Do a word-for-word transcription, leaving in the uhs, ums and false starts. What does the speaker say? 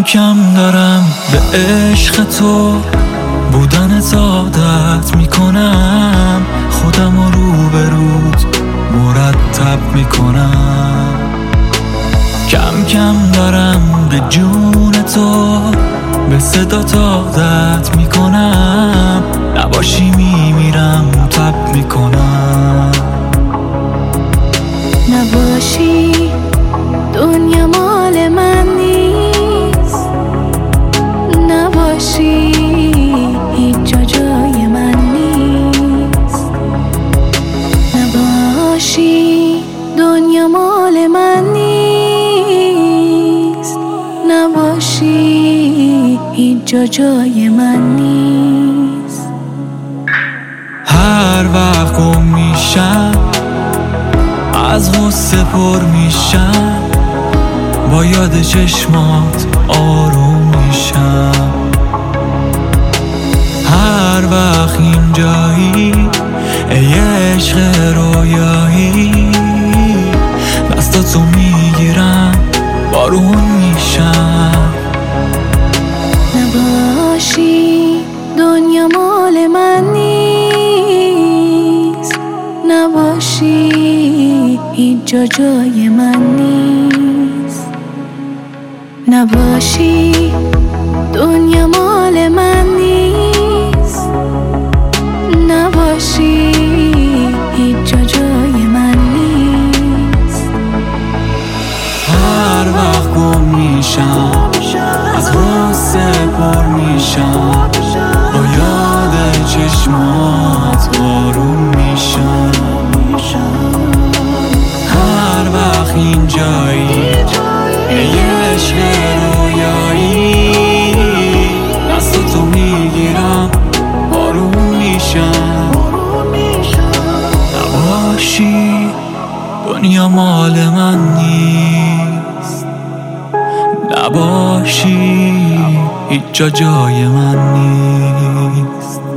کم دارم به عشق تو بودن عادت میکنم، خودم رو رو به رود مرتب میکنم. کم کم دارم به جون تو به صدا عادت میکنم، نباشی میمیرم تب میکنم. نباشی دنیا مال من نیست، نباشی هیچ جا جای من نیست. نباشی دنیا مال من نیست، نباشی هیچ جا جای من نیست. هر وقت گم میشم از غصه پر میشم، با یاد چشمات آروم میشم. هر وقت اینجایی ای عشق رویایی، دستاتو میگیرم بارون میشم. نباشی دنیا مال من نیست، نباشی هیچ جا جای من نیست. نباشی دنیا مال من نیست، نباشی هیچ جا جای من نیست. هر وقت گم میشم از غصه پر میشم، با یاد چشمات آروم میشم. هر وقت اینجایی ای عشق رویایی، دستاتو میگیرم آروم میشم. نباشی دنیا مال من نیست، نباشی هیچ جا جای من نیست.